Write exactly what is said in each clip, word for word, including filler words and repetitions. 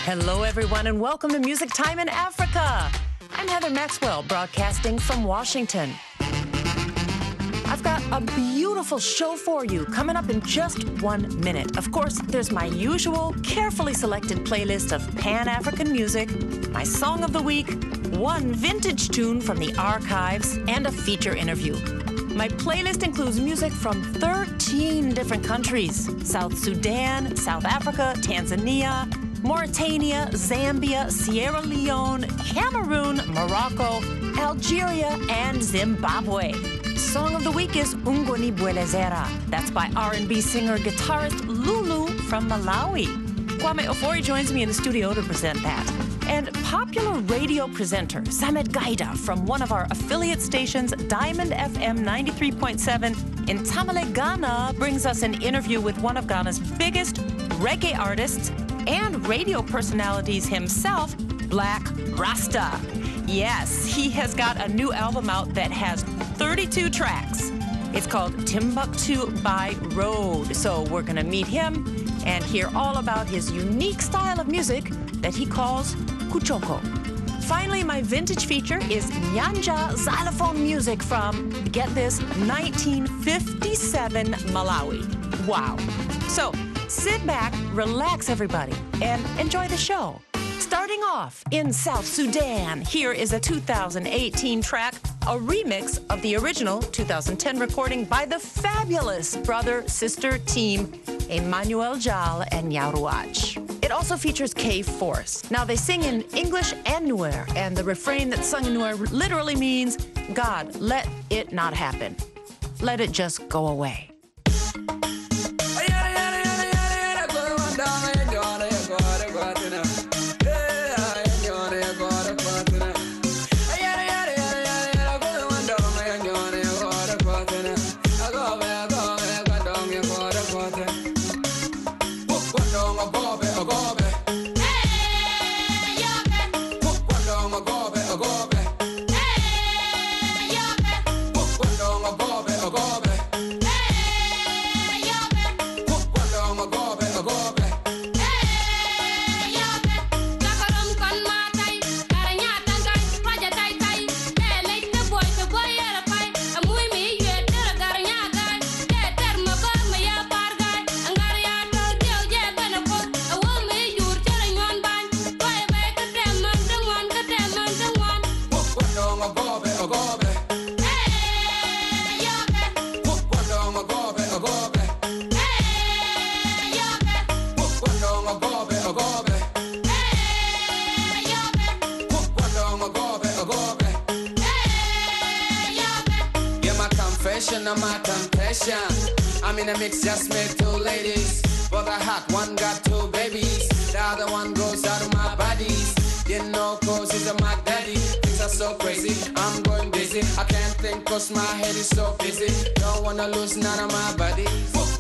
Hello, everyone, and welcome to Music Time in Africa. I'm Heather Maxwell, broadcasting from Washington. I've got a beautiful show for you coming up in just one minute. Of course, there's my usual carefully selected playlist of Pan-African music, my song of the week, one vintage tune from the archives, and a feature interview. My playlist includes music from thirteen different countries: South Sudan, South Africa, Tanzania, Mauritania, Zambia, Sierra Leone, Cameroon, Morocco, Algeria, and Zimbabwe. Song of the week is Ungoni Bwelezera. That's by R and B singer-guitarist Lulu from Malawi. Kwame Ofori joins me in the studio to present that. And popular radio presenter Samet Gaida from one of our affiliate stations, Diamond F M ninety-three point seven in Tamale, Ghana, brings us an interview with one of Ghana's biggest reggae artists and radio personalities himself, Black Rasta. Yes, he has got a new album out that has thirty-two tracks. It's called Timbuktu by Road. So we're gonna meet him and hear all about his unique style of music that he calls Kuchoko. Finally, my vintage feature is Nyanja xylophone music from, get this, nineteen fifty-seven Malawi. Wow. So sit back, relax everybody, and enjoy the show. Starting off in South Sudan, here is a two thousand eighteen track, a remix of the original two thousand ten recording by the fabulous brother-sister team Emmanuel Jal and Nyaruach. It also features K-Force. Now, they sing in English and Nuer, and the refrain that's sung in Nuer literally means, God, let it not happen. Let it just go away. My temptation, I'm in a mix, just made two ladies. Both are hot, one got two babies. The other one grows out of my bodies. You know, cause he's a Mac Daddy. Things are so crazy, I'm going busy. I can't think cause my head is so busy. Don't wanna lose none of my bodies.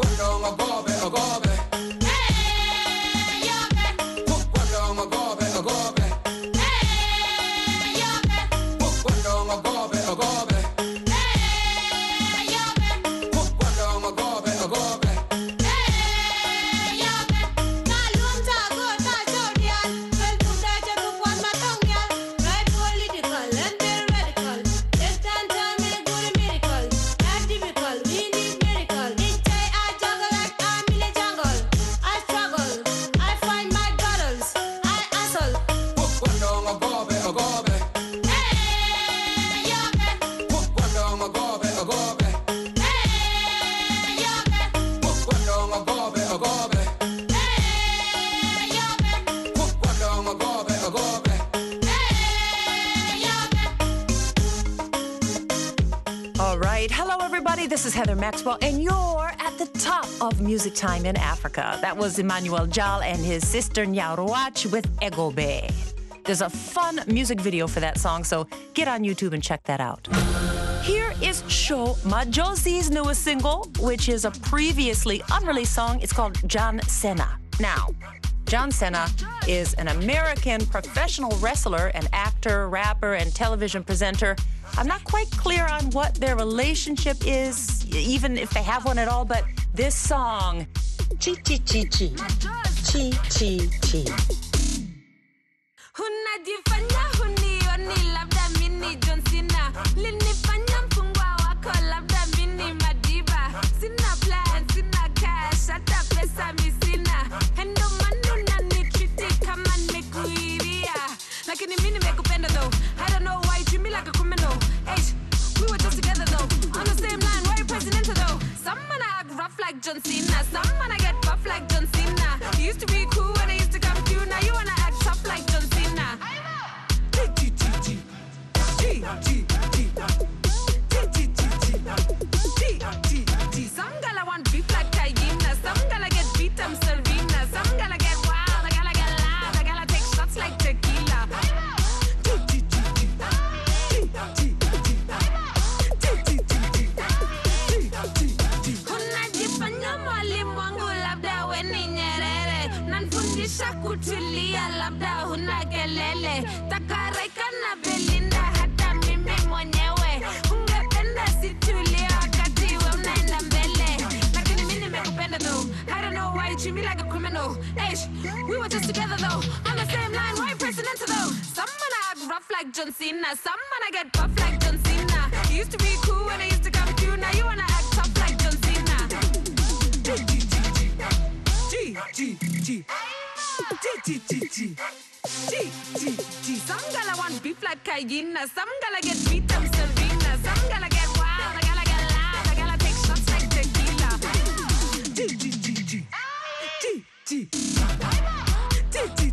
This is Heather Maxwell, and you're at the top of Music Time in Africa. That was Emmanuel Jal and his sister Nyaruach with Egobe. There's a fun music video for that song, so get on YouTube and check that out. Here is Sho Majosi's newest single, which is a previously unreleased song. It's called John Cena. Now, John Cena is an American professional wrestler, an actor, rapper, and television presenter. I'm not quite clear on what their relationship is, even if they have one at all, but this song, Chi Chi Chi Chi, Chi Chi Chi. shisha kutulia labda huna kelele takareka na Belinda hata mimi mwenyewe ungependa situlia wakati we unaenda mbele lakini mimi nimekupenda though I don't know why you treat me like a criminal Eish, we were just together though on the same line why you pressing into though some man I act rough like John Cena some man I get buff like John Cena you used to be cool when I used to come through now you wanna act tough like John Cena G G G G G G G G G G G some gala want beef like Cayenne some gala get beat up Serena some gala get wild I gala get loud I gala take shots like tequila G G G G G G G G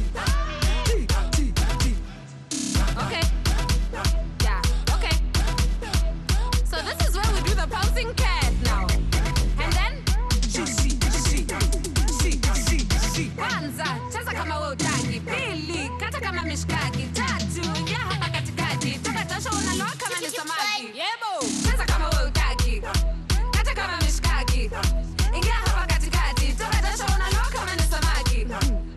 G G Okay yeah okay so this is where we do the pouncing cat now and then G C G C C C kwanza cheza kama wewe utaki pili kata kama mishkaki tatu ingia hapa katikati toka jasho unaloa kama ni samaki yebo cheza kama wewe utaki kata kama mishkaki ingia hapa katikati toka jasho unaloa kama ni samaki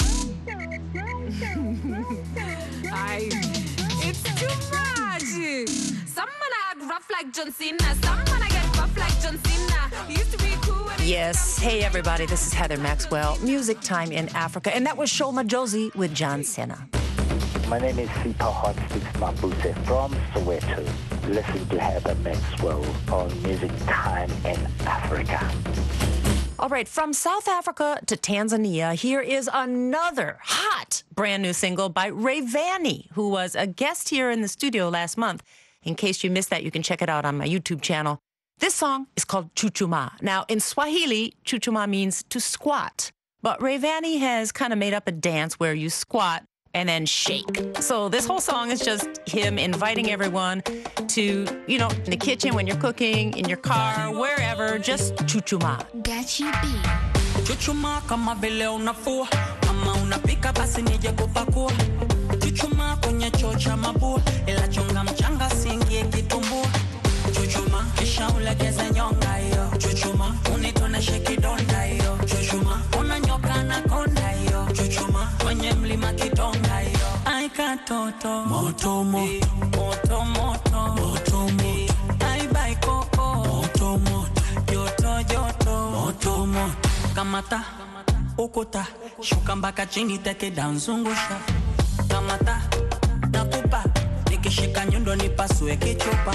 Ay, it's too much some man I act rough like John Cena some man I get buff like John Cena you used to be cool when Yes. Hey, everybody. This is Heather Maxwell, Music Time in Africa. And that was Shoma Josie with John Cena. My name is Sipa Hotsticks Mabuse from Soweto. Listen to Heather Maxwell on Music Time in Africa. All right, from South Africa to Tanzania, here is another hot brand new single by Rayvanny, who was a guest here in the studio last month. In case you missed that, you can check it out on my YouTube channel. This song is called Chuchuma. Now, in Swahili, Chuchuma means to squat. But Rayvanny has kind of made up a dance where you squat and then shake. So this whole song is just him inviting everyone to, you know, in the kitchen when you're cooking, in your car, wherever, just chuchuma. Got you beat. Chuchuma kama vile unafua, kama unapika basi nije kupakua. Chuchuma kwenye choo cha mabua, ila chonga mchanga siingie kitumbua. Chuchuma kisha ulegeze nyonga yo. Chuchuma unitoneshe kidonda yo. Chuchuma unanyoka na konda yo. Chuchuma kwenye mlima kidonga yo. Ai katoto moto moto moto moto moto moto. Ai bai koko moto moto joto joto moto moto. Kamata ukuta shuka mpaka chini teke down zungusha. Kamata nakupa nikishika nyundo nipasue kichupa.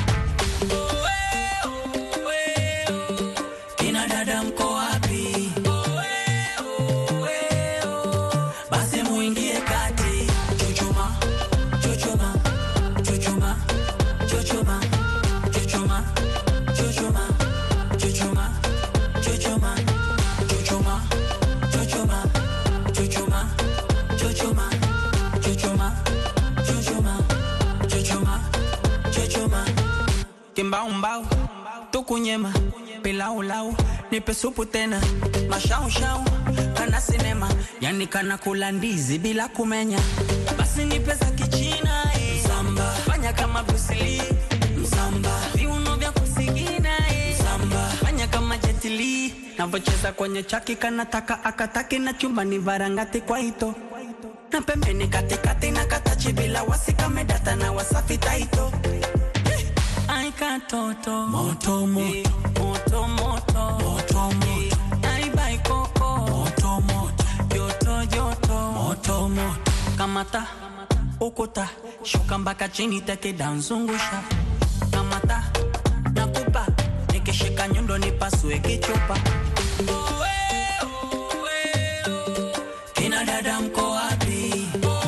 Kina dada mko wapi? Basi muingie kati. Chuchuma, chuchuma, chuchuma, chuchuma, chuchuma, chuchuma, chuchuma, chuchuma, chuchuma, chuchuma, chuchuma, chuchuma, chuchuma, chuchuma, chuchuma, chuchuma. Kimbao mbao, tukunyema, pilau lau, nipe supu tena, mashau shau, kana sinema, yani kana kula ndizi bila kumenya. Basi nipe za kichina, eh. Msamba, fanya kama Bruce Lee, msamba, viuno vya kusigina, eh. Msamba, fanya kama Jet Li, navocheza kwenye chaki kanataka akataki na chumba ni varangati kwa hito. Na pembeni katikati na katachi bila wasika medata na wasafi taito. Ai katoto moto moto moto moto moto moto. Ai bai koko moto moto joto joto moto moto. Kamata ukuta shuka mpaka chini teke down zungusha. Kamata nakupa nikishika nyundo nipasue kichupa. Kina dada mko wapi?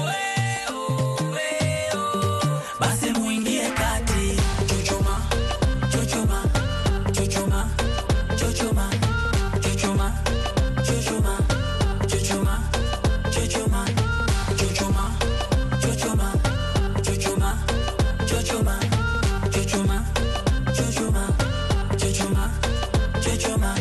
Basi muingie kati. Chuchuma, chuchuma, chuchuma, chuchuma, chuchuma, chuchuma, chuchuma, chuchuma, chuchuma, chuchuma, chuchuma, chuchuma, chuchuma, chuchuma, chuchuma, chuchuma.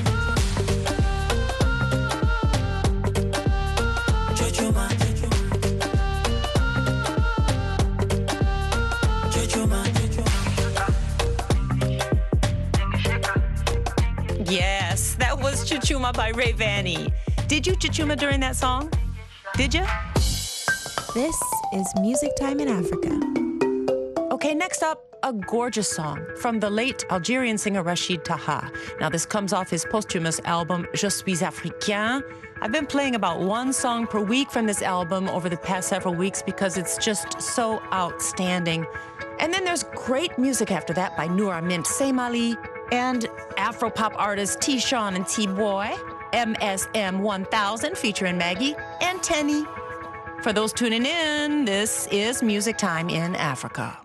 Yes, that was Chuchuma by Rayvanny. Did you chuchuma during that song? Did you? This is Music Time in Africa. Okay, next up, a gorgeous song from the late Algerian singer Rachid Taha. Now, this comes off his posthumous album, Je suis africain. I've been playing about one song per week from this album over the past several weeks because it's just so outstanding. And then there's great music after that by Nour Mint Seymali and Afro-pop artists T-Sean and T-Boy, M S M one thousand featuring Maggie, and Tenny. For those tuning in, this is Music Time in Africa.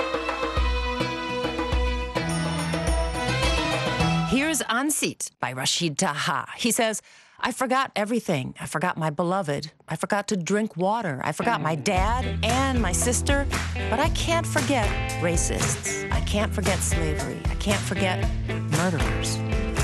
Here's Ansit by Rachid Taha. He says, I forgot everything. I forgot my beloved. I forgot to drink water. I forgot my dad and my sister. But I can't forget racists. I can't forget slavery. I can't forget murderers.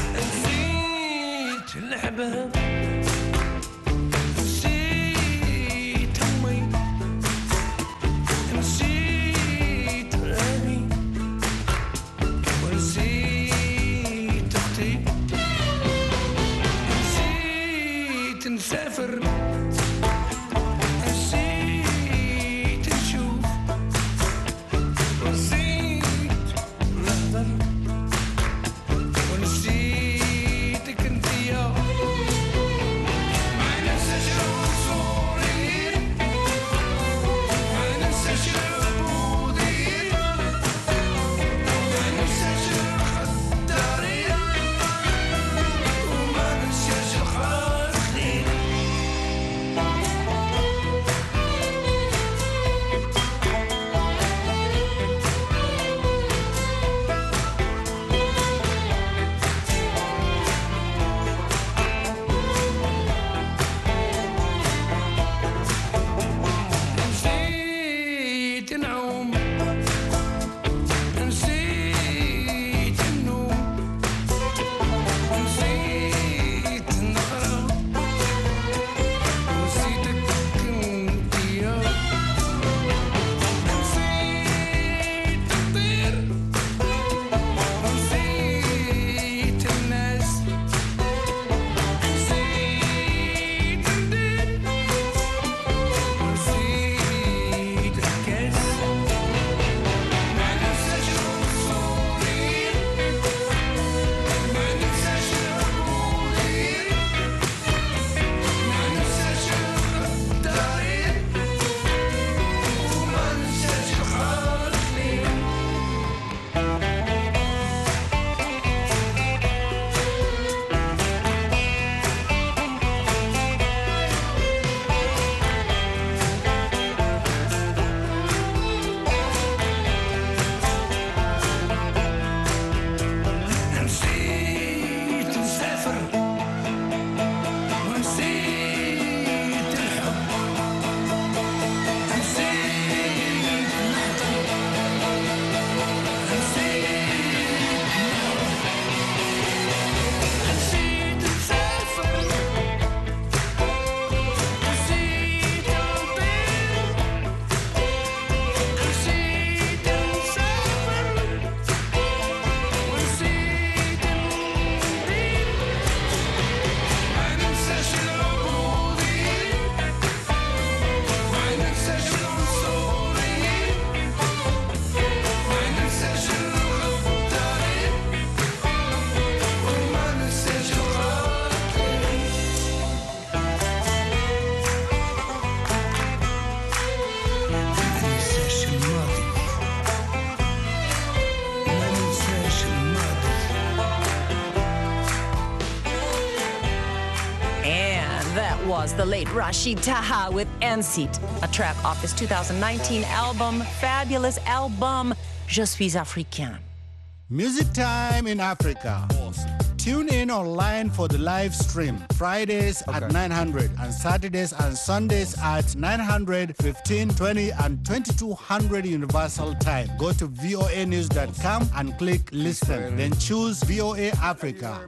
Was the late Rachid Taha with Ansit, a track off his two thousand nineteen album, fabulous album, Je suis africain. Music Time in Africa. Awesome. Tune in online for the live stream, Fridays okay. at nine hundred and Saturdays and Sundays at nine hundred, fifteen, twenty and twenty-two hundred Universal Time. Go to V O A news dot com and click listen, then choose V O A Africa.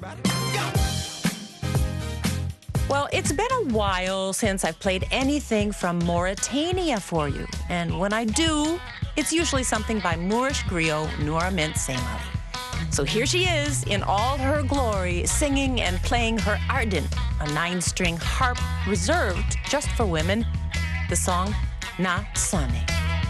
Well, it's been a while since I've played anything from Mauritania for you. And when I do, it's usually something by Moorish griot Nour Mint Seymali. So here she is in all her glory, singing and playing her Ardent, a nine-string harp reserved just for women, the song Na Sane.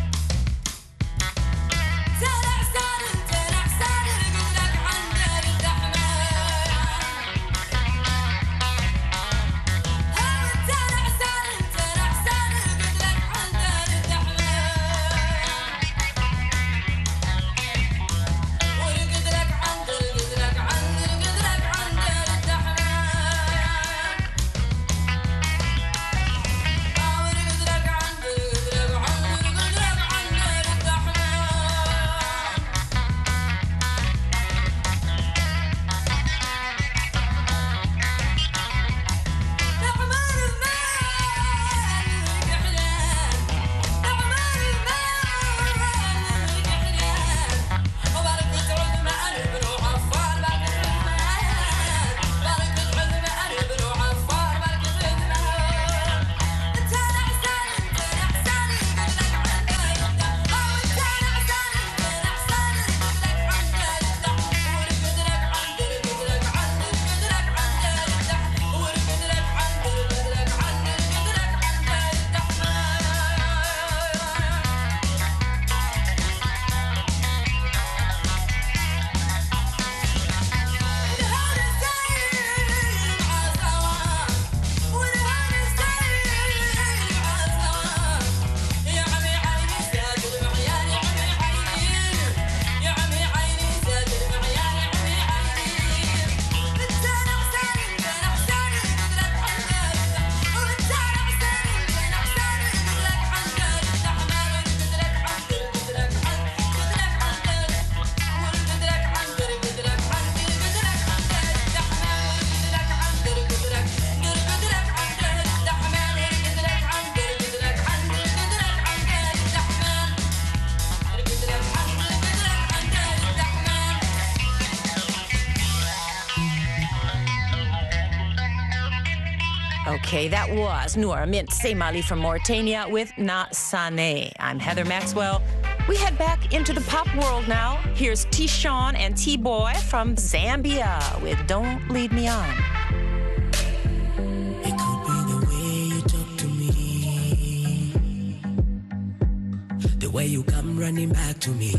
Okay, that was Noor Mint Seymali from Mauritania with Na Sane. I'm Heather Maxwell. We head back into the pop world now. Here's T-Sean and T-Boy from Zambia with Don't Lead Me On. It could be the way you talk to me, the way you come running back to me.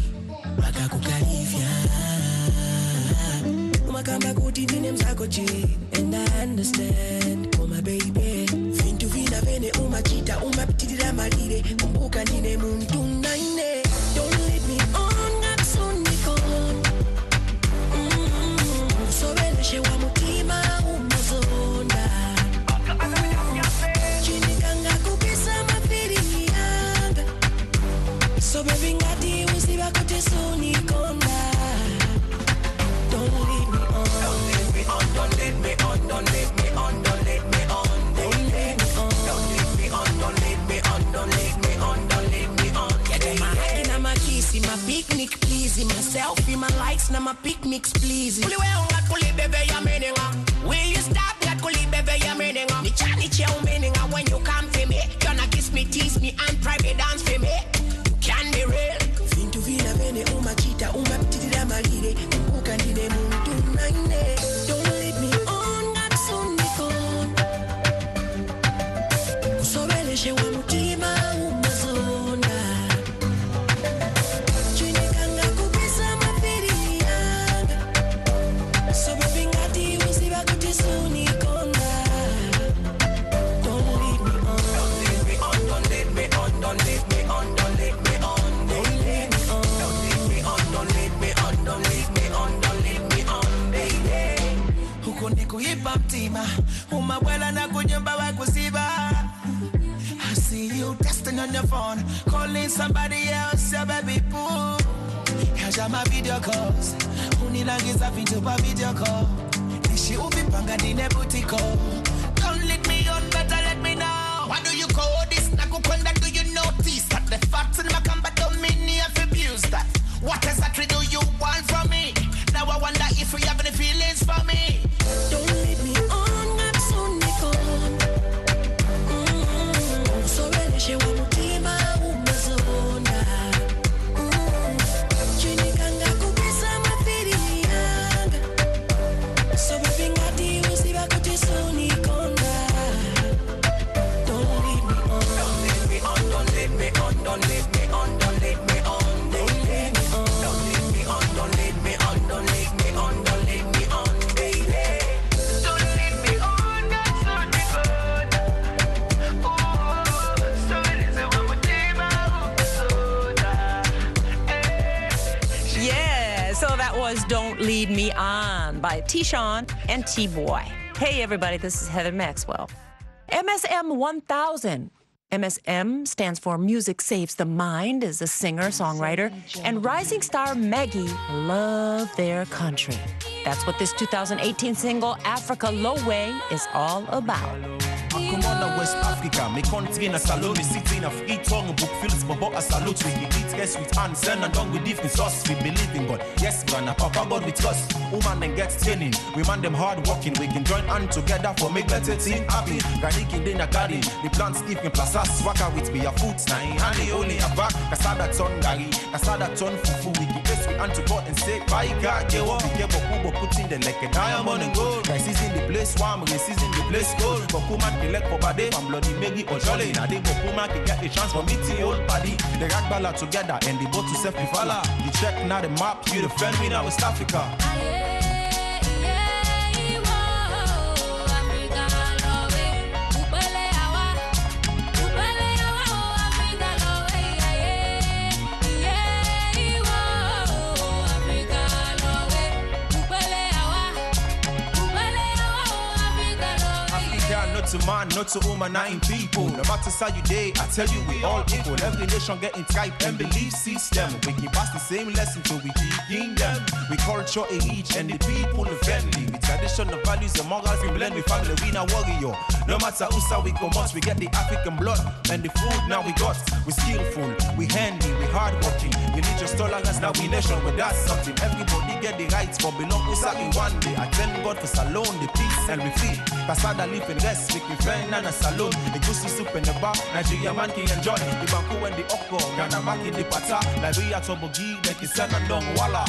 And I understand, oh my baby. Fintu vina vene umachita umapitira malire kumbuka nine muntu naine. Don't lead me on, ngatsuniko. Mm, so beleshe wa mutima umazonda. Chinikanga kupisa mafiri yanga. So baby ngati usiba kote sunikonda. Don't lead me on. Don't lead me on, don't lead me on, don't lead me on, don't lead me on, don't lead me on, don't lead me on, don't lead me on, don't lead me on, don't lead me on. Yeah, my hacking and my kissing, my picnic pleasing, my selfie, my likes, now my picnics pleasing. Will you stop that kuli bebe ya meninga? Ni chani che umeninga when you come for me. Gonna kiss me, tease me, and private dance for me. You can be real. Fintu vina vene umachita umapitira malire kumbuka ndine muntu naine. Don't lead me on, ngatsuniko. Kusobeleshe wa mutima umazonda. Chinikanga kupisa mafiri yanga. So baby ngati usiba kuti sunikonda. Don't lead me on. Don't lead me on, don't lead me on, don't lead me on, don't lead me on. Don't lead me on. Don't lead me on, don't lead me on, don't lead me on, don't lead me on, baby. Huko ndiko hipa mtima, umabwela na kunyumba wa kusiba. I see you texting on your phone, calling somebody else, your baby boo. Yaja ma video calls, unilangiza vitu pa video call. Nishi upipanga dine butiko. Don't lead me on, better let me know. What do you call this? Nakukwenda, do you notice that the facts in my combat don't mean you have abused that? What exactly do you want from me? Now I wonder if you have any feelings for me. Don't lead me on, ngatsuniko. Mm, so beleshe wa mutima umazonda. Mm, chinikanga kupisa mafiri yanga. Boys Don't Lead Me On by T-Sean and T-Boy. Hey everybody, this is Heather Maxwell. M S M one thousand. M S M stands for Music Saves the Mind, is a singer, songwriter, and rising star Maggie love their country. That's what this two thousand eighteen single, Africa Lowe, is all about. Come on, West Africa, my country in a salon, we sit in a free tongue, book fields, but a salute, we eat, get sweet and send and done with different sauce, we believe in God. Yes, Ghana, Papa God with us. Woman then gets training, we man them hard working, we can join hand together for make better team happy. Granny in the garden, the plants give me plus us, waka with me a foot, nine, honey only a back, Casada ton gari, Casada ton fufu, we can get sweet hand to God and say, bye, God, get what we get, but Kubo put in the like a diamond and gold. Guys, is in the place, warm, race is in the place, gold, but Kuman elect for body, I'm bloody Maggie or Jolly. Now they go Puma can get a chance for meeting old body. The rag balla together and they go to self falla. You check now the map, you the friend me now West Africa. To man, not to woman, nine people. No matter how you day, I tell you we all equal. Every nation getting type and belief system. We can pass the same lesson till we begin them. We culture a reach and the people are friendly. We tradition, the values, the morals, we blend with family, we not warrior. No matter who's how we come out, we get the African blood and the food now we got. We skillful, we handy, we hardworking. Religious tolerance, now we nation, but that's something. Everybody get the rights for belong to something one day. I thank God for Salon, the peace and we free. Casada live and rest. We friend and a salon, the goosey soup in the bar, Nigeria man can enjoy the banku and the okko, Ghana back in the pata, Liberia Tobogi, like it's and dong wala.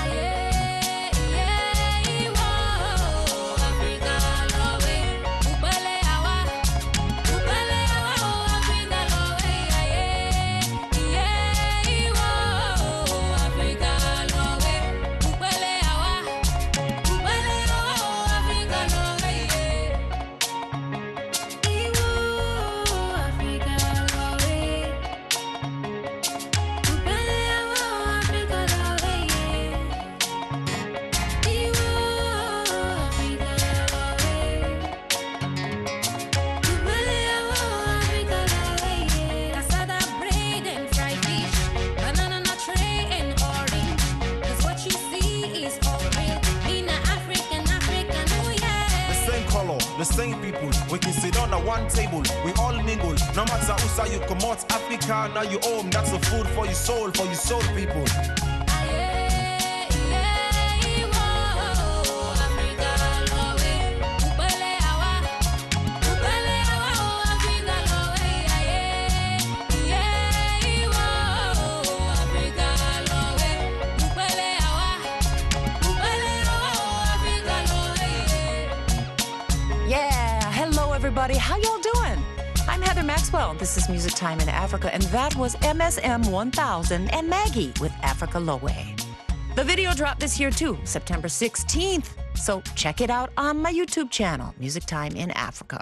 The same people, we can sit on at one table, we all mingle. No matter who's you come out, Africa, now you home. That's the food for your soul, for your soul people. Everybody, how y'all doing? I'm Heather Maxwell. This is Music Time in Africa, and that was M S M one thousand and Maggie with Africa Lowe. The video dropped this year too, September sixteenth. So check it out on my YouTube channel, Music Time in Africa.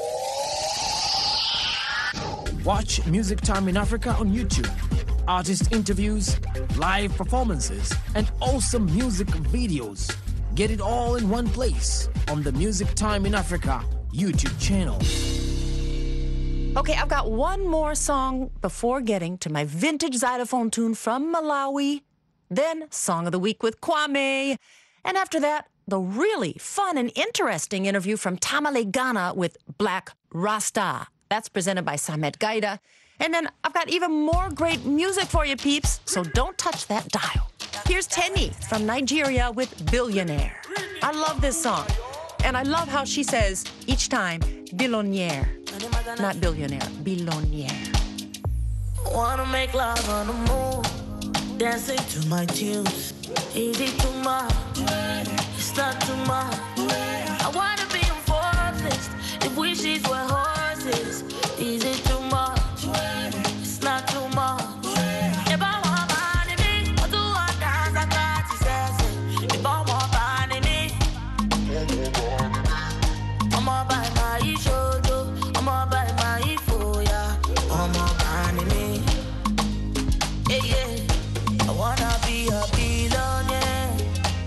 Watch Music Time in Africa on YouTube. Artist interviews, live performances, and awesome music videos. Get it all in one place on the Music Time in Africa YouTube channel. Okay, I've got one more song before getting to my vintage xylophone tune from Malawi, then Song of the Week with Kwame, and after that, the really fun and interesting interview from Tamale, Ghana with Black Rasta. That's presented by Samet Gaida. And then I've got even more great music for you, peeps, so don't touch that dial. Here's Tenny from Nigeria with Billionaire. I love this song. And I love how she says each time, billionaire. Not billionaire, billionaire. Wanna make love on the move, dancing to my tunes. Is it too much? It's not too much. I wanna be on Forbes list if wishes were horses. Is it too much? It's not too much. If I want money, me, I do want dance, I got to say. If I want money, me, I'ma buy my shojo, I'ma buy my foya, I'ma buy me. Yeah, yeah. I wanna be a billionaire.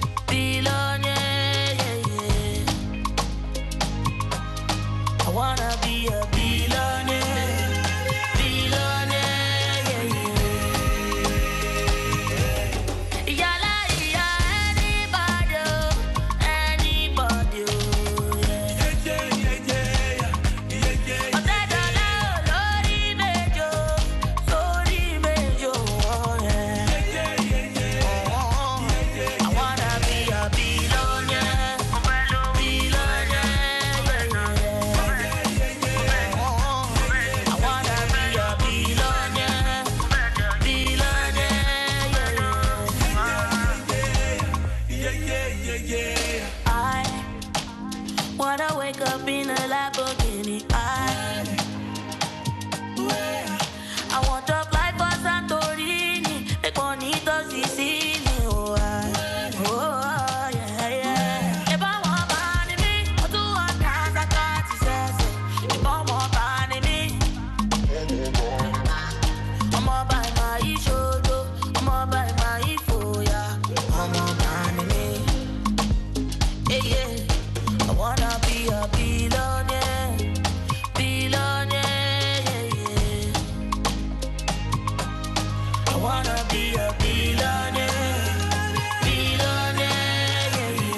be a billionaire. Billionaire,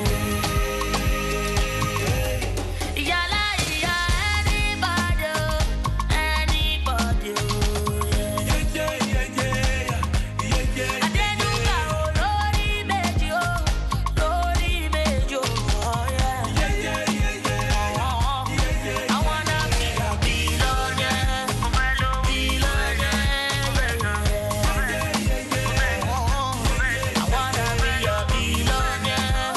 yeah, yeah. Yala, yeah, anybody, anybody, yeah. Yeah, yeah, yeah, yeah, yeah. Adenuga, oh, Lori Mejo, Lori Mejo, oh, yeah. Yeah, yeah, yeah, yeah. Oh, yeah, yeah. I wanna be a billionaire, billionaire, yeah, yeah. I wanna be a billionaire,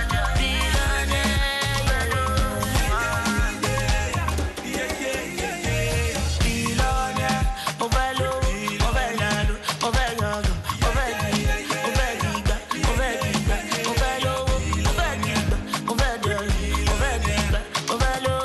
billionaire, billionaire. Overlo, overnalu, overyogo, overgiga, overgiga, overgiga, overlo, overgiga, overdo, overgiga, overlo.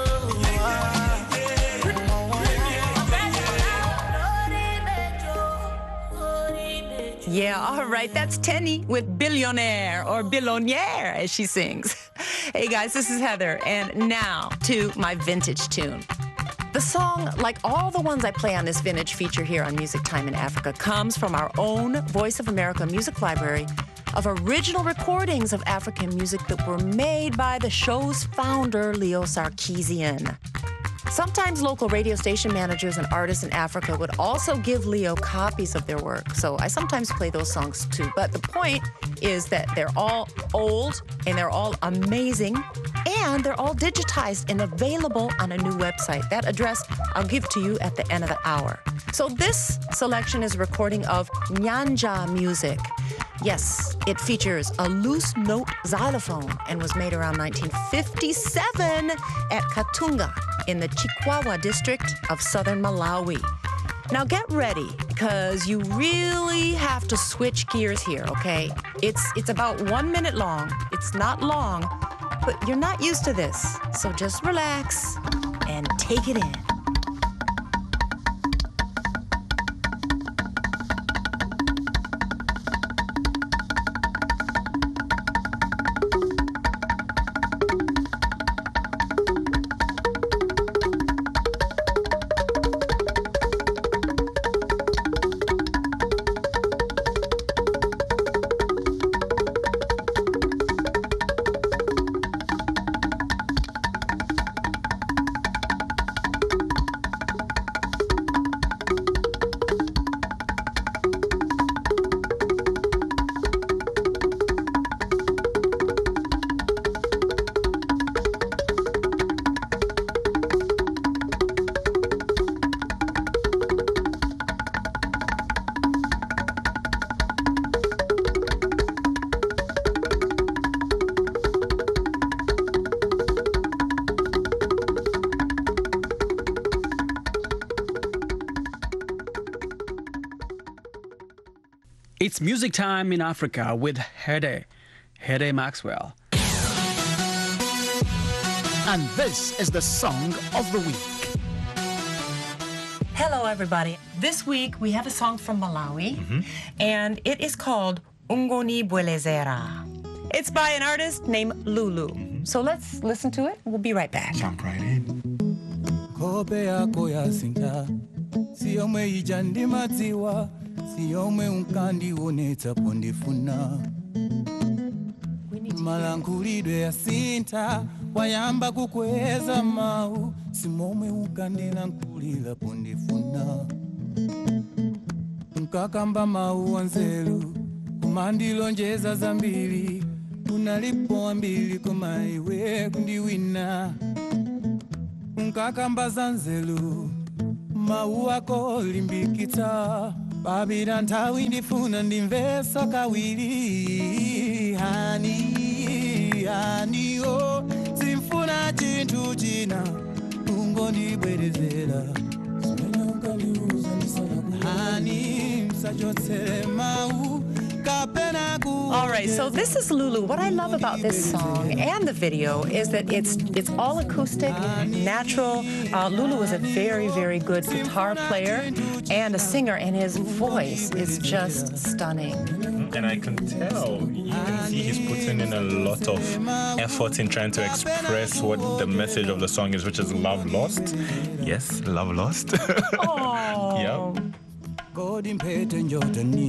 Yeah, all right. That's Tenny with Billionaire, or Billionaire, as she sings. Hey, guys, this is Heather, and now to my vintage tune. The song, like all the ones I play on this vintage feature here on Music Time in Africa, comes from our own Voice of America music library of original recordings of African music that were made by the show's founder, Leo Sarkeesian. Sometimes local radio station managers and artists in Africa would also give Leo copies of their work, so I sometimes play those songs too. But the point is that they're all old and they're all amazing, and they're all digitized and available on a new website. That address I'll give to you at the end of the hour. So this selection is a recording of Nyanja music. Yes, it features a loose note xylophone and was made around nineteen fifty-seven at Katunga in the Chikwawa district of southern Malawi. Now get ready, because you really have to switch gears here, okay? It's, it's about one minute long. It's not long, but you're not used to this. So just relax and take it in. It's Music Time in Africa with Hede, Hede Maxwell. And this is the song of the week. Hello, everybody. This week we have a song from Malawi, mm-hmm. and it is called Ungoni Bwelezera. It's by an artist named Lulu. Mm-hmm. So let's listen to it. We'll be right back. Jump right in. Siome unkandi uneta pondifuna malankulidwe ya sinta wayamba kukweza mau simome ukandila nkulila pondifuna nkakamba mau wanzelu kumandilonjeza zambili unalipo ambili kumaiwe kundiwina nkakamba zanzelu mau wako limbikita Babira ntawi ndifuna ndimvesa kawili hani hani o simfuna chintu china ungondibwerezera simena ukaliuza ndisala hani msachotsele mau kapena ku. All right, so this is Lulu. What I love about this song and the video is that it's it's all acoustic, natural. Uh, Lulu is a very, very good guitar player and a singer, and his voice is just stunning. And I can tell, you can see he's putting in a lot of effort in trying to express what the message of the song is, which is love lost. Yes, love lost. Oh. Yeah.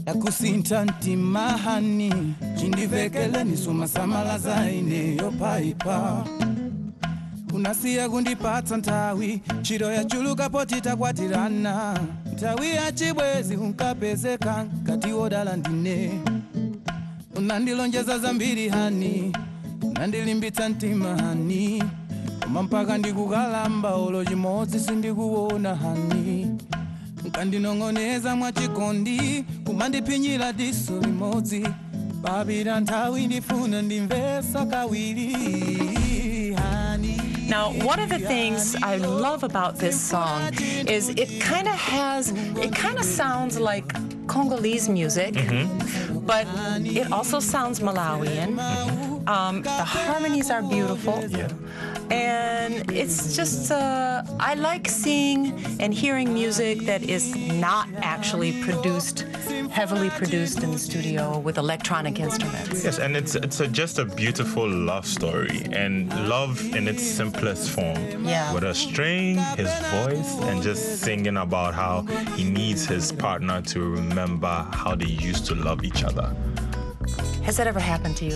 yakusinta ntima hani chindivekele nisumasamala zaine yopaipa unasiya kundipatsa nthawi chiro yachuluka poti takwatirana nthawi yachibwezi unkapezeka ngati wodala ndine unandilonjeza zambiri hani unandilimbitsa mtima hani koma mpaka ndikukalamba olo chimodzi sindikuona hani nkandinong'oneza mwachikondi kumandiphinyira diso limodzi babira nthawi ndifuna ndimvesa kawiri hani. Now, one of the things I love about this song is it kind of has, it kind of sounds like Congolese music, mm-hmm. but it also sounds Malawian. Mm-hmm. Um, the harmonies are beautiful. Yeah. And it's just, uh, I like seeing and hearing music that is not actually produced, heavily produced in the studio with electronic instruments. Yes, and it's it's a, just a beautiful love story, and love in its simplest form. Yeah. With a string, his voice, and just singing about how he needs his partner to remember how they used to love each other. Has that ever happened to you?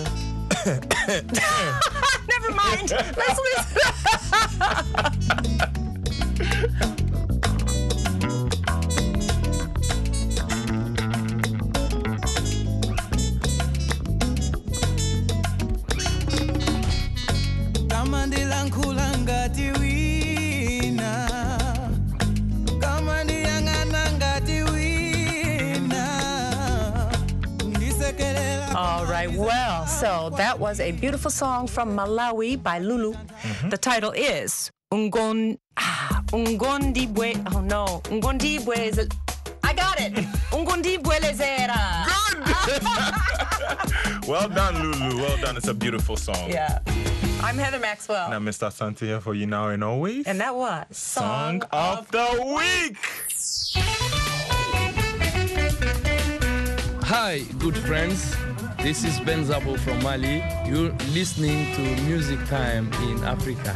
Never mind. Let's listen. All right, well, so that was a beautiful song from Malawi by Lulu. Mm-hmm. The title is Ungon ah, Ungondibwe. Oh no, Ungondibwe is a, I got it. Ungondibwe lezera. Good. Well done, Lulu. Well done. It's a beautiful song. Yeah. I'm Heather Maxwell. And I'm Mister Asante here for you now and always. And that was Song, Song of, of the Week. Hi, good friends. This is Ben Zabo from Mali. You're listening to Music Time in Africa.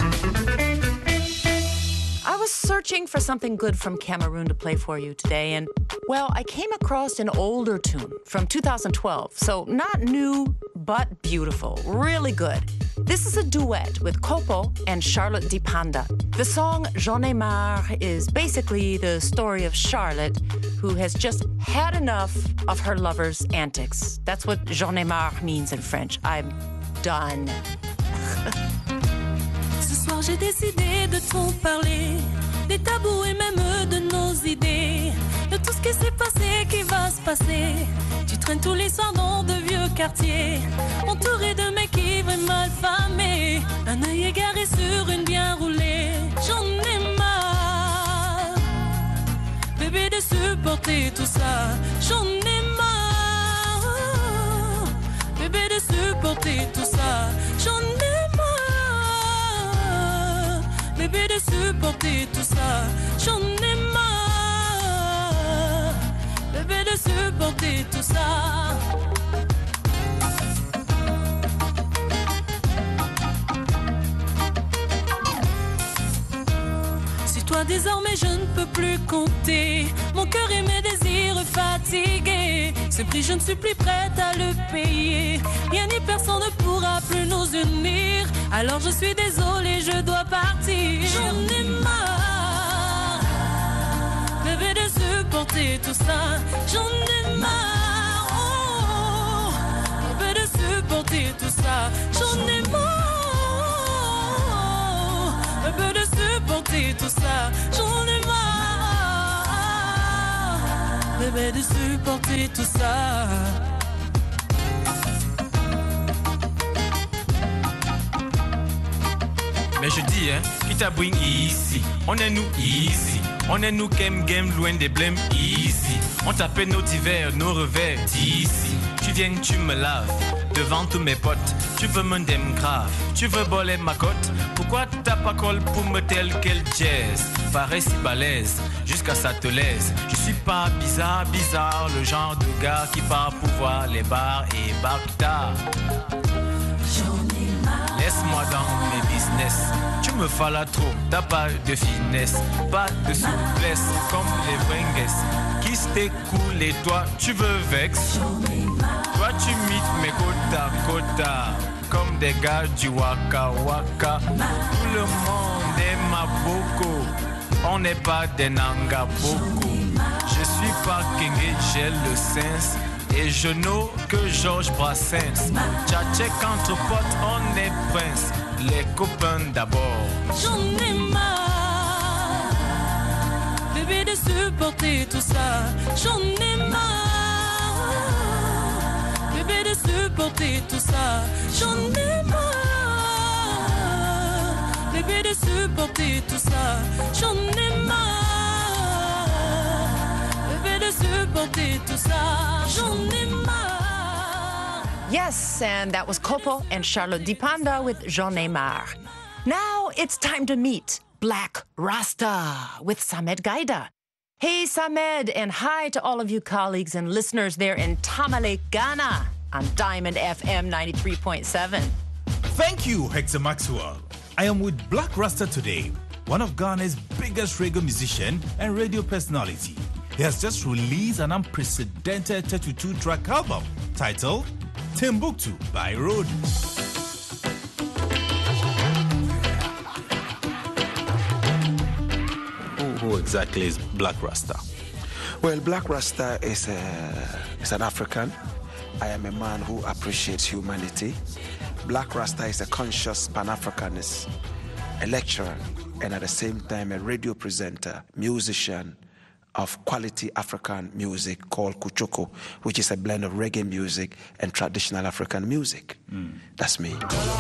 I was searching for something good from Cameroon to play for you today, and, well, I came across an older tune from two thousand twelve, so not new, but beautiful, really good. This is a duet with Kopo and Charlotte Dipanda. The song J'en ai marre is basically the story of Charlotte, who has just had enough of her lover's antics. That's what J'en ai marre means in French. I'm done. Ce soir j'ai décidé de trop parler, des tabous et même de nos idées, de tout ce qui s'est passé, qui va se passer. Tu traînes tous les soirs dans de vieux quartiers, entouré de mecs ivres et mal famés, un œil égaré sur une bien roulée. J'en ai marre, bébé, de supporter tout ça. J'en ai marre, bébé, de supporter tout ça. J'en ai marre, bébé, de supporter tout ça. J'en ai marre, bébé, de supporter tout ça. Sur toi désormais je ne peux plus compter, mon cœur et mes désirs fatigués. Ce prix je ne suis plus prête à le payer, rien ni personne ne pourra plus nous unir. Alors je suis désolée, je dois partir. J'en ai marre, bébé, de supporter tout ça. J'en ai marre, oh, bébé, de supporter tout ça. J'en ai marre, bébé, de supporter tout ça. J'en ai marre, bébé, de supporter tout ça. Mais je dis, hein, qui t'a bring ici? On est nous ici. On est nous game game loin des blèmes ici. On t'appelle nos divers, nos revers d'ici. Tu viens, tu me laves devant tous mes potes. Tu veux me dem grave, tu veux voler ma cote. Pourquoi t'as pas call pour me tel quel jazz? Pareil si balèze, jusqu'à ça te laisse. Je suis pas bizarre, bizarre, le genre de gars qui part pour voir les bars et bar plus tard. J'en ai marre. laisse-moi dans mes business. Tu me falas trop, t'as pas de finesse, pas de souplesse comme les Wenges. Qui s'écoule et toi tu veux vex. Toi tu mites mes quotas, quotas, comme des gars du Waka Waka. Tout le monde est ma boko, on n'est pas des Nanga Boko. Je suis pas Kenge, j'ai le sens. Et je n'ai que Georges Brassens. Tchatchek entre potes, on est prince. Les copains d'abord. J'en ai marre, bébé, de supporter tout ça. J'en ai marre, bébé, de supporter tout ça. J'en ai marre, bébé, de supporter tout ça. J'en ai marre, bébé, de supporter tout ça. J'en ai marre. Yes, and that was Kopo and Charlotte Dipanda with J'en ai marre. Now it's time to meet Black Rasta with Samed Gaida. Hey, Samed, and hi to all of you colleagues and listeners there in Tamale, Ghana on Diamond F M ninety-three point seven. Thank you, Hector Maxwell. I am with Black Rasta today, one of Ghana's biggest reggae musician and radio personality. He has just released an unprecedented thirty-two track album titled Timbuktu by Road. Who, who exactly is Black Rasta? Well, Black Rasta is, a, is an African. I am a man who appreciates humanity. Black Rasta is a conscious Pan-Africanist, a lecturer, and at the same time a radio presenter, musician of quality African music called Kuchoko, which is a blend of reggae music and traditional African music. Mm. That's me.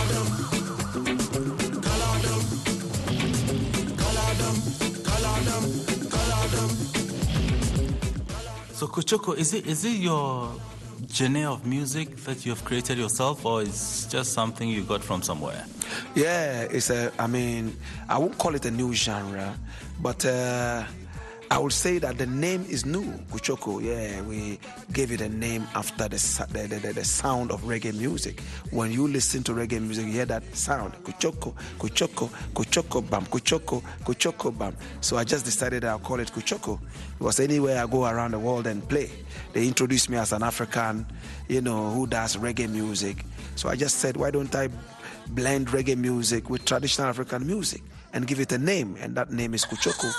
So Kuchoko, is it is it your genre of music that you have created yourself, or is just something you got from somewhere? Yeah, it's a, I mean, I won't call it a new genre, but uh, I would say that the name is new, Kuchoko. Yeah, we gave it a name after the, the, the, the sound of reggae music. When you listen to reggae music, you hear that sound, Kuchoko, Kuchoko, Kuchoko bam, Kuchoko, Kuchoko bam. So I just decided I'll call it Kuchoko, because anywhere I go around the world and play, they introduce me as an African, you know, who does reggae music. So I just said, why don't I blend reggae music with traditional African music and give it a name, and that name is Kuchoko.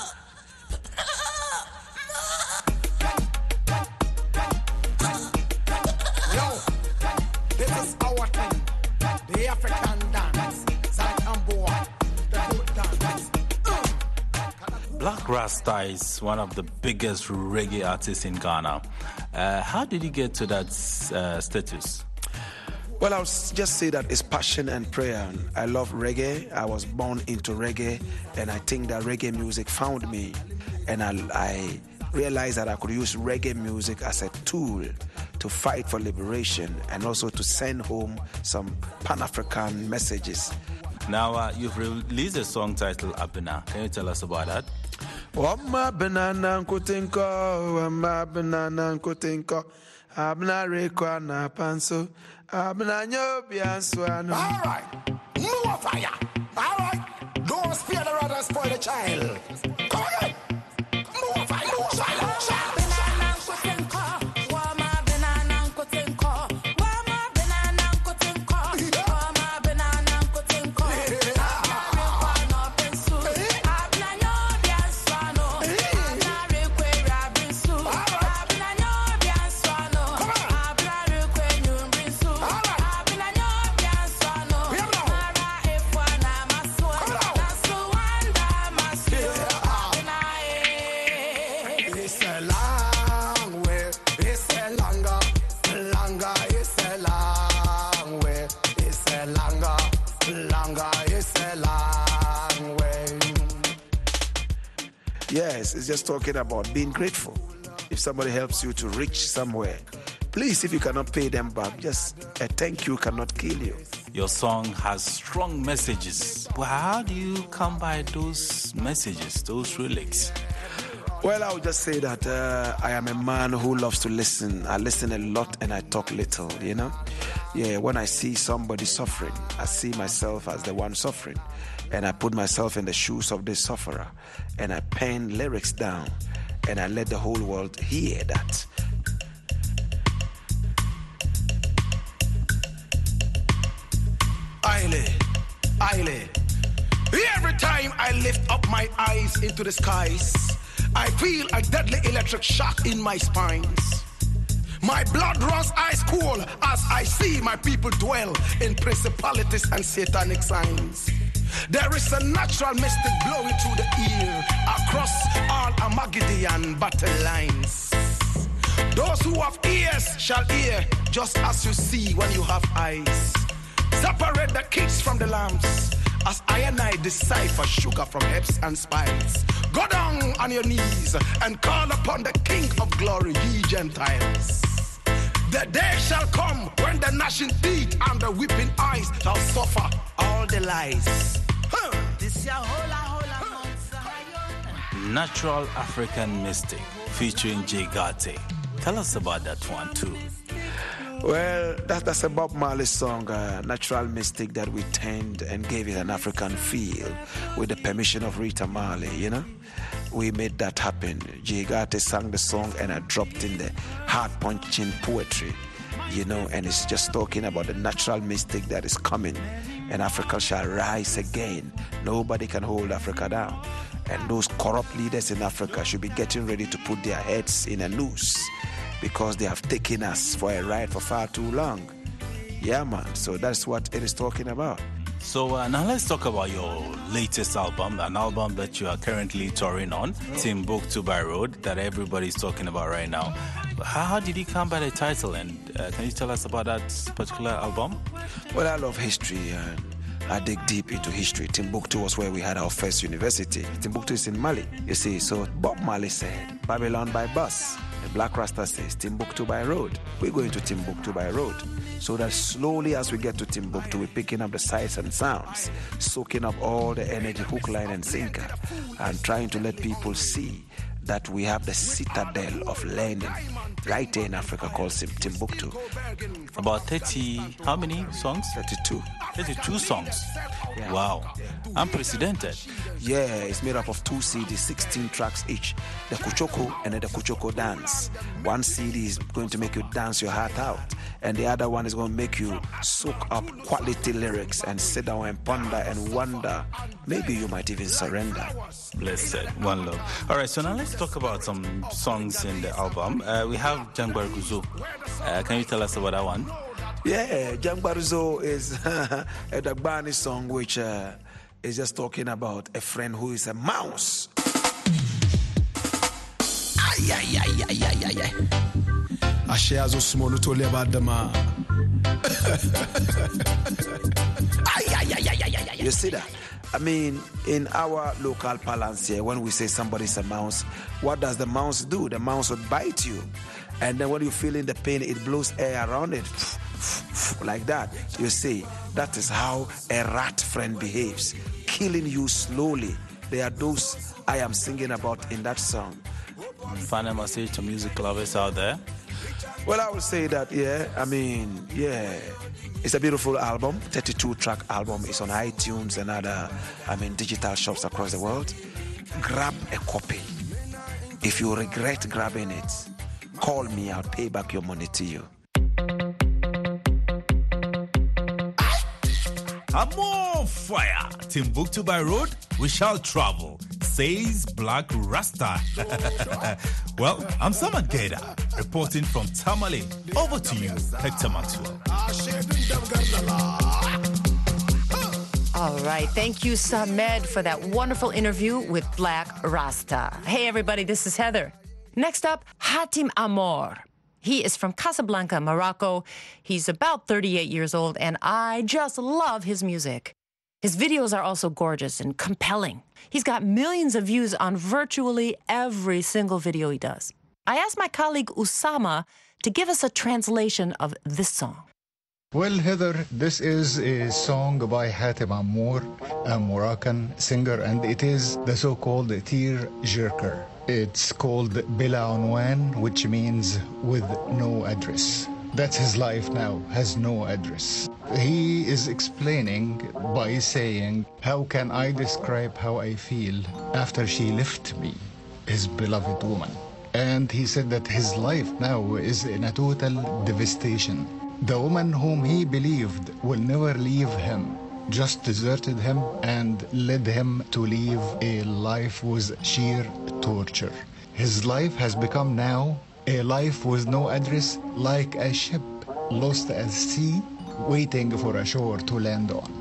Black Rasta is one of the biggest reggae artists in Ghana. Uh, how did you get to that uh, status? Well, I'll just say that it's passion and prayer. I love reggae. I was born into reggae, and I think that reggae music found me. And I, I realized that I could use reggae music as a tool to fight for liberation and also to send home some Pan-African messages. Now, uh, you've released a song titled Abena. Can you tell us about that? Wama banana nkutinko, wama banana nkutinko, abna rekwa na panso, abna nyobi answano. All right, no fire. All right, don't spare the rod and spoil the child. Come on, no fire, no fire. Yes, it's just talking about being grateful. If somebody helps you to reach somewhere, please, if you cannot pay them back, just a thank you cannot kill you. Your song has strong messages. Well, how do you come by those messages, those lyrics? Well, I would just say that uh, I am a man who loves to listen. I listen a lot and I talk little, you know. Yeah, when I see somebody suffering, I see myself as the one suffering. And I put myself in the shoes of the sufferer. And I pen lyrics down. And I let the whole world hear that. Aile, Aile. Every time I lift up my eyes into the skies, I feel a deadly electric shock in my spines. My blood runs ice cold as I see my people dwell in principalities and satanic signs. There is a natural mystic blowing through the ear across all Armageddon battle lines. Those who have ears shall hear, just as you see when you have eyes. Separate the kids from the lambs, as I and I decipher sugar from hips and spines. Go down on your knees and call upon the King of glory, ye Gentiles. The day shall come when the gnashing teeth and the weeping eyes shall suffer all the lies. Huh. Natural African Mystic featuring Jay Garte. Tell us about that one too. Well, that, that's a Bob Marley song, uh, Natural Mystic, that we turned and gave it an African feel with the permission of Rita Marley, you know? We made that happen. Jay Garte sang the song and I dropped in the heart-punching poetry, you know, and it's just talking about the natural mystic that is coming and Africa shall rise again. Nobody can hold Africa down. And those corrupt leaders in Africa should be getting ready to put their heads in a noose, because they have taken us for a ride for far too long. Yeah, man. So that's what it is talking about. So uh, now let's talk about your latest album, an album that you are currently touring on, Timbuktu by Road, that everybody's talking about right now. How, how did you come by the title, and uh, can you tell us about that particular album? Well, I love history and I dig deep into history. Timbuktu was where we had our first university. Timbuktu is in Mali, you see. So Bob Marley said, Babylon by bus. And Black Rasta says, Timbuktu by road. We're going to Timbuktu by road. So that slowly as we get to Timbuktu, we're picking up the sights and sounds, soaking up all the energy, hook, line, and sinker, and trying to let people see that we have the citadel of learning right here in Africa called Timbuktu. About thirty, how many songs? thirty-two. thirty-two songs. Yeah. Wow. Unprecedented. Yeah, it's made up of two C Ds, sixteen tracks each. The Kuchoko and then the Kuchoko Dance. One C D is going to make you dance your heart out, and the other one is going to make you soak up quality lyrics and sit down and ponder and wonder. Maybe you might even surrender. Blessed. One love. All right, so now let's talk about some songs in the album. Uh, we have Jangbaruzo. Uh, can you tell us about that one? Yeah, Jangbaruzo is a Dagbani song which uh, is just talking about a friend who is a mouse. Ay, ay, ay, ay, ay, ay, ay. Asheazo small to live at the man. Ay, ay, ay, ay, ay, ay, ay. You see that? I mean, in our local parlance here, when we say somebody's a mouse, what does the mouse do? The mouse would bite you. And then when you're feeling the pain, it blows air around it. Like that. You see, that is how a rat friend behaves, killing you slowly. They are those I am singing about in that song. Final message to music lovers out there? Well, I would say that, yeah, I mean, yeah, it's a beautiful album, thirty-two track album. It's on iTunes and other, I mean, digital shops across the world. Grab a copy. If you regret grabbing it, call me, I'll pay back your money to you. I'm on fire. Timbuktu by road, we shall travel, says Black Rasta. Well, I'm Samad Geda, reporting from Tamale. Over to you, Hector Maxwell. All right. Thank you, Samed, for that wonderful interview with Black Rasta. Hey, everybody, this is Heather. Next up, Hatim Amor. He is from Casablanca, Morocco. He's about thirty-eight years old, and I just love his music. His videos are also gorgeous and compelling. He's got millions of views on virtually every single video he does. I asked my colleague Usama to give us a translation of this song. Well, Heather, this is a song by Hatim Amor, a Moroccan singer, and it is the so-called tear jerker. It's called Bila Unwan, which means with no address. That's his life now, has no address. He is explaining by saying, how can I describe how I feel after she left me, his beloved woman? And he said that his life now is in a total devastation. The woman whom he believed will never leave him just deserted him and led him to live a life with sheer torture. His life has become now a life with no address, like a ship lost at sea, waiting for a shore to land on.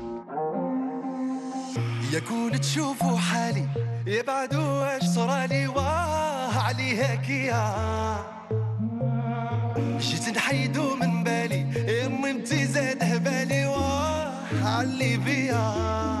يكون تشوفوا حالي يبعدوا اش صرالي واه عليها كيا جيت نحيدو من بالي امي انتي زاد هبالي واه علي بيا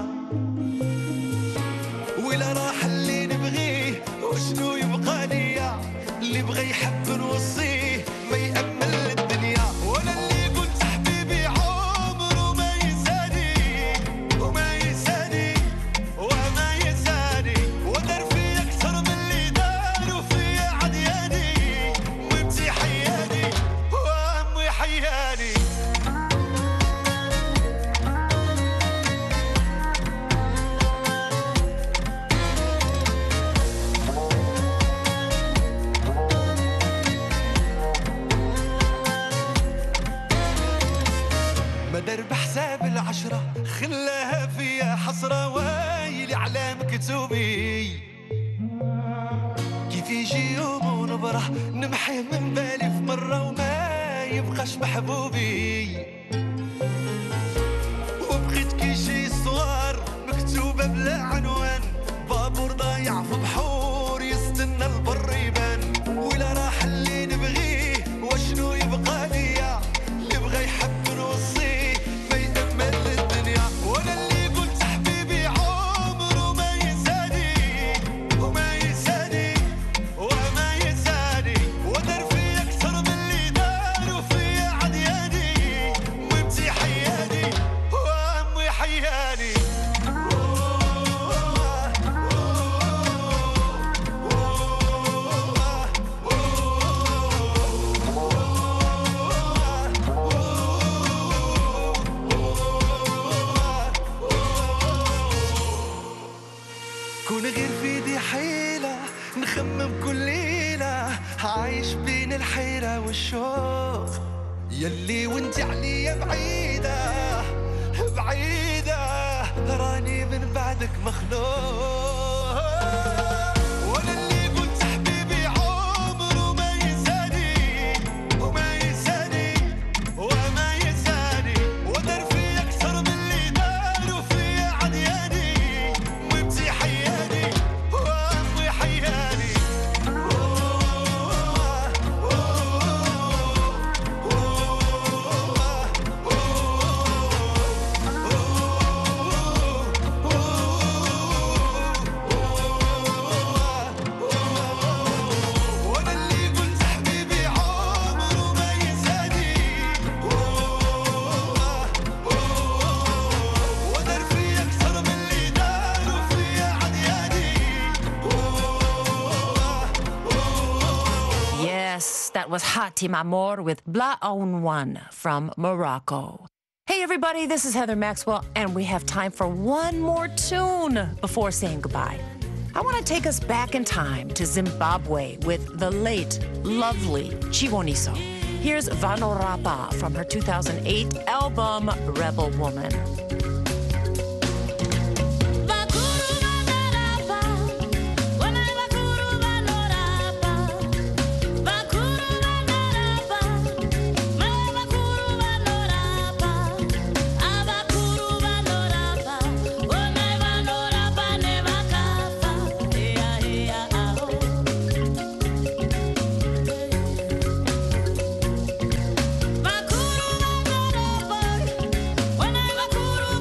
ولا راح اللي نبغيه وشنو يبقى ليا اللي بغى يحب نوصيه ما يأمل الدنيا ولا اللي قلت حبيبي عمره ما ينساني وما ينساني وما ينساني ودار في أكثر من اللي داروا في عدياني وانتي حياني وأمي حياني مدر بحساب العشرة خلاها فيها حسرة وايلي على مكتوبي كيف يجي يوم ونبره نمحيه من بالي في مرة وما يبقاش محبوبي وبقيت كي شي صور مكتوبة بلا عنوان بابور ضايع في بحور يستنى البر يبان ولا راح اللي نبغيه وشنو يبقى ليا اللي بغى يحب نوصيه ولا اللي قلت حبيبي عمره ما ينساني وما ينساني وما ينساني ودار في أكثر من اللي داروا في عدياني وانتي حياني وأمي حياني كون غير في دي حيلة نخمم كل ليلة عايش بين الحيرة والشوق يلي وانت عليا بعيدة بعيدة راني من بعدك مخلوق ولا اللي قلت حبيبي عمره ما ينساني وما ينساني وما ينساني ودار في أكثر من اللي داروا في عدياني وانتي حياني وأمي حياني وانا اللي قلت حبيبي عمره ما ينساني ودار في أكثر من اللي داروا في عدياني. Yes, that was Hati Mamour with Bla On One from Morocco. Hey everybody, this is Heather Maxwell, and we have time for one more tune before saying goodbye. I want to take us back in time to Zimbabwe with the late, lovely Chiboniso. Here's Vanorapa from her two thousand eight album, Rebel Woman. When I'm a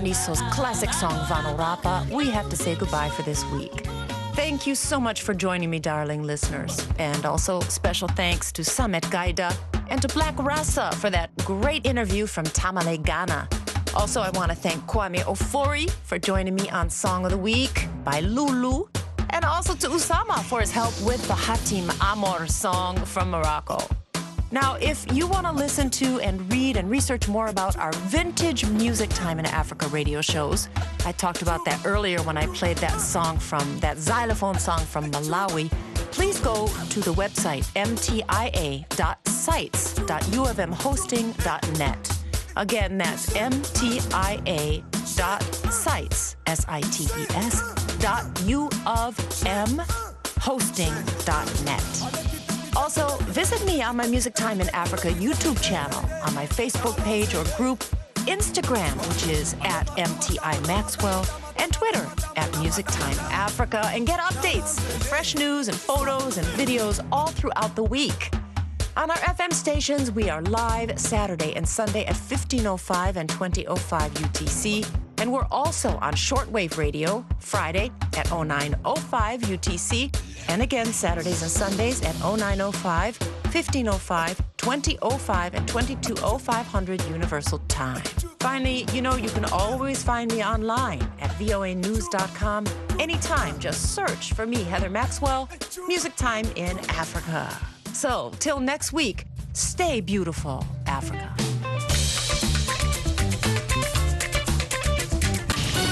Dionyso's classic song Vanorapa, we have to say goodbye for this week. Thank you so much for joining me, darling listeners. And also special thanks to Samet Gaida and to Black Rasa for that great interview from Tamale, Ghana. Also, I want to thank Kwame Ofori for joining me on Song of the Week by Lulu. And also to Usama for his help with the Hatim Amor song from Morocco. Now, if you want to listen to and read and research more about our vintage Music Time in Africa radio shows, I talked about that earlier when I played that song from, that xylophone song from Malawi, please go to the website m t i a dot sites dot u of m hosting dot net. Again, that's m t i a dot sites, S I T E S, dot U of M hosting dot net. Also, visit me on my Music Time in Africa YouTube channel, on my Facebook page or group, Instagram, which is at M T I Maxwell, and Twitter at Music Time Africa, and get updates, fresh news and photos and videos all throughout the week. On our F M stations, we are live Saturday and Sunday at fifteen oh five and twenty oh five U T C. And we're also on shortwave radio Friday at oh nine oh five U T C. And again, Saturdays and Sundays at oh nine oh five, fifteen oh five, twenty oh five, and twenty-two oh five hundred Universal Time. Finally, you know, you can always find me online at V O A news dot com. Anytime, just search for me, Heather Maxwell, Music Time in Africa. So, till next week, stay beautiful, Africa.